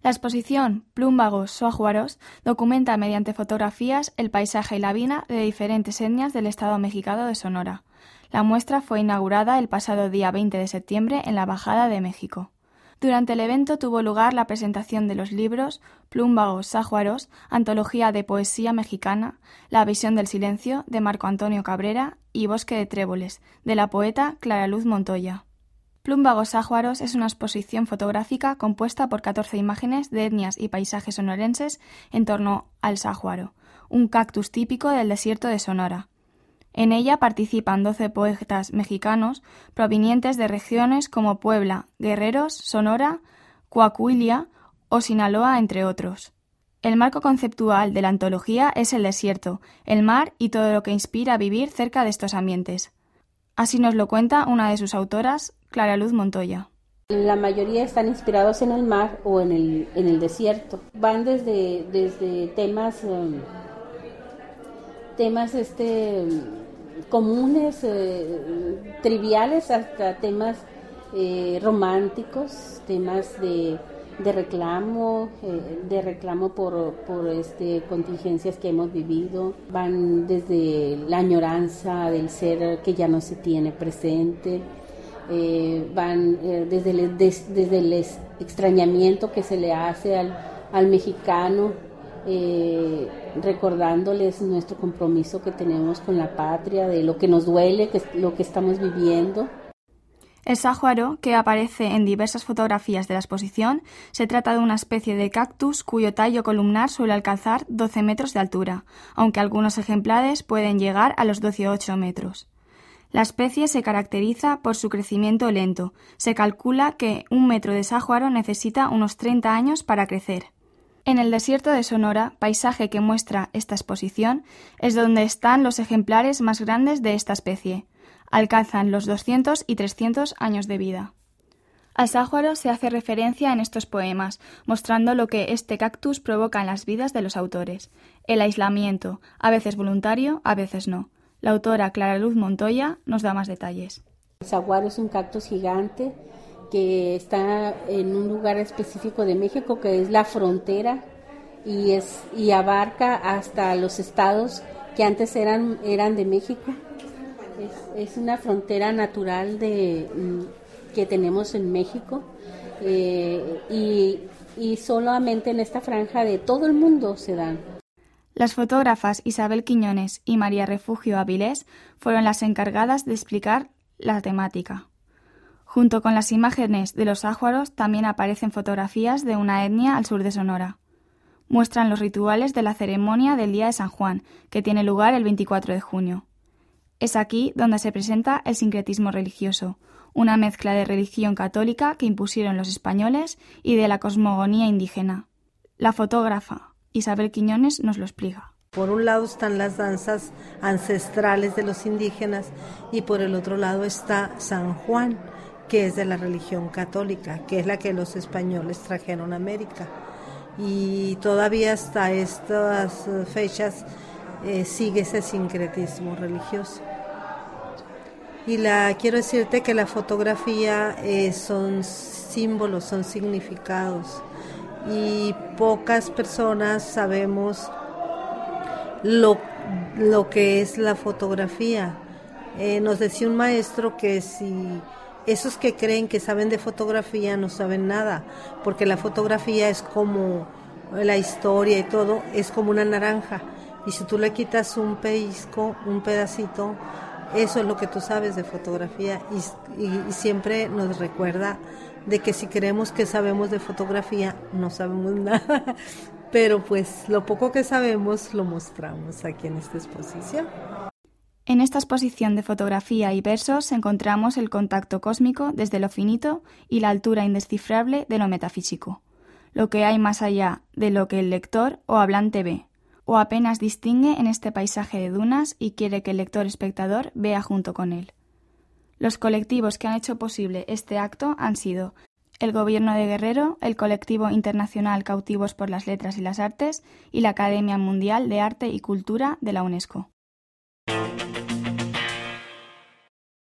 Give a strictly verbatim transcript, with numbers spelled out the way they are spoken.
La exposición Plúmbagos Sójuaros documenta mediante fotografías el paisaje y la vida de diferentes etnias del estado mexicano de Sonora. La muestra fue inaugurada el pasado día veinte de septiembre en la Embajada de México. Durante el evento tuvo lugar la presentación de los libros Plúmbagos Sáhuaros, antología de poesía mexicana, La visión del silencio, de Marco Antonio Cabrera, y Bosque de tréboles, de la poeta Clara Luz Montoya. Plúmbagos Sáhuaros es una exposición fotográfica compuesta por catorce imágenes de etnias y paisajes sonorenses en torno al sáhuaro, un cactus típico del desierto de Sonora. En ella participan doce poetas mexicanos provenientes de regiones como Puebla, Guerreros, Sonora, Coahuila o Sinaloa, entre otros. El marco conceptual de la antología es el desierto, el mar y todo lo que inspira a vivir cerca de estos ambientes. Así nos lo cuenta una de sus autoras, Clara Luz Montoya. La mayoría están inspirados en el mar o en el, en el desierto. Van desde, desde temas, um, temas este, comunes, eh, triviales, hasta temas eh, románticos, temas de, de reclamo, eh, de reclamo por, por este, contingencias que hemos vivido. Van desde la añoranza del ser que ya no se tiene presente. Eh, van eh, desde, el, des, desde el extrañamiento que se le hace al, al mexicano, eh, recordándoles nuestro compromiso que tenemos con la patria, de lo que nos duele, que, lo que estamos viviendo. El sáhuaro, que aparece en diversas fotografías de la exposición, se trata de una especie de cactus cuyo tallo columnar suele alcanzar doce metros de altura, aunque algunos ejemplares pueden llegar a los dieciocho metros. La especie se caracteriza por su crecimiento lento. Se calcula que un metro de sáhuaro necesita unos treinta años para crecer. En el desierto de Sonora, paisaje que muestra esta exposición, es donde están los ejemplares más grandes de esta especie. Alcanzan los doscientos y trescientos años de vida. Al sáhuaro se hace referencia en estos poemas, mostrando lo que este cactus provoca en las vidas de los autores. El aislamiento, a veces voluntario, a veces no. La autora Clara Luz Montoya nos da más detalles. El sáhuaro es un cactus gigante que está en un lugar específico de México, que es la frontera, y, es, y abarca hasta los estados que antes eran, eran de México. Es, es una frontera natural de, que tenemos en México, eh, y, y solamente en esta franja de todo el mundo se dan. Las fotógrafas Isabel Quiñones y María Refugio Avilés fueron las encargadas de explicar la temática. Junto con las imágenes de los sáhuaros también aparecen fotografías de una etnia al sur de Sonora. Muestran los rituales de la ceremonia del Día de San Juan, que tiene lugar el veinticuatro de junio. Es aquí donde se presenta el sincretismo religioso, una mezcla de religión católica que impusieron los españoles y de la cosmogonía indígena. La fotógrafa Isabel Quiñones nos lo explica. Por un lado están las danzas ancestrales de los indígenas y por el otro lado está San Juan, que es de la religión católica, que es la que los españoles trajeron a América. Y todavía hasta estas fechas eh, sigue ese sincretismo religioso. Y la quiero decirte que la fotografía eh, son símbolos, son significados. Y pocas personas sabemos lo, lo que es la fotografía. Eh, nos decía un maestro que si esos que creen que saben de fotografía no saben nada, porque la fotografía es como la historia y todo, es como una naranja, y si tú le quitas un pellizco, un pedacito, eso es lo que tú sabes de fotografía, y, y, y siempre nos recuerda de que si creemos que sabemos de fotografía, no sabemos nada, pero pues lo poco que sabemos lo mostramos aquí en esta exposición. En esta exposición de fotografía y versos encontramos el contacto cósmico desde lo finito y la altura indescifrable de lo metafísico, lo que hay más allá de lo que el lector o hablante ve, o apenas distingue en este paisaje de dunas y quiere que el lector-espectador vea junto con él. Los colectivos que han hecho posible este acto han sido el Gobierno de Guerrero, el Colectivo Internacional Cautivos por las Letras y las Artes y la Academia Mundial de Arte y Cultura de la UNESCO.